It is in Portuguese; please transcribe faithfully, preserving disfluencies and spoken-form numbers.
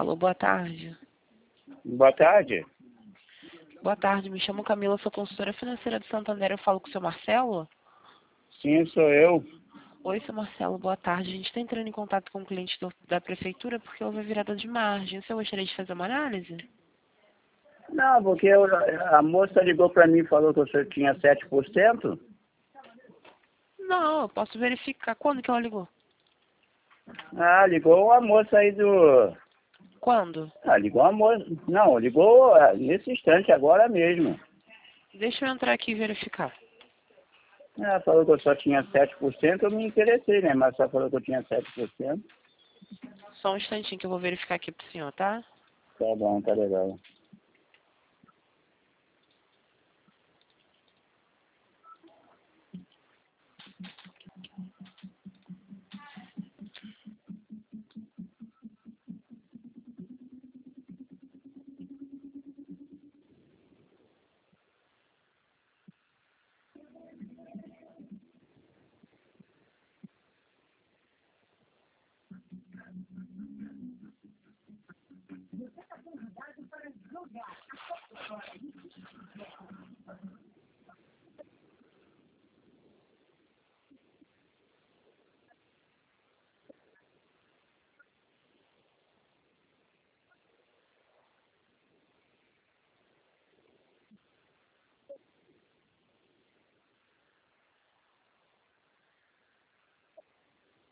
Alô, boa tarde. Boa tarde. Boa tarde, me chamo Camila, sou consultora financeira do Santander. Eu falo com o seu Marcelo? Sim, sou eu. Oi, seu Marcelo, boa tarde. A gente está entrando em contato com o cliente do, da prefeitura porque houve virada de margem. Você gostaria de fazer uma análise? Não, porque eu, a moça ligou para mim e falou que o senhor tinha sete por cento. Não, eu posso verificar. Quando que ela ligou? Ah, ligou a moça aí do... Quando? Ah, ligou a moça... Não, ligou ah, nesse instante, agora mesmo. Deixa eu entrar aqui e verificar. Ela falou que eu só tinha sete por cento, eu me interessei, né? Mas só falou que eu tinha sete por cento. Só um instantinho que eu vou verificar aqui pro senhor, tá? Tá bom, tá legal.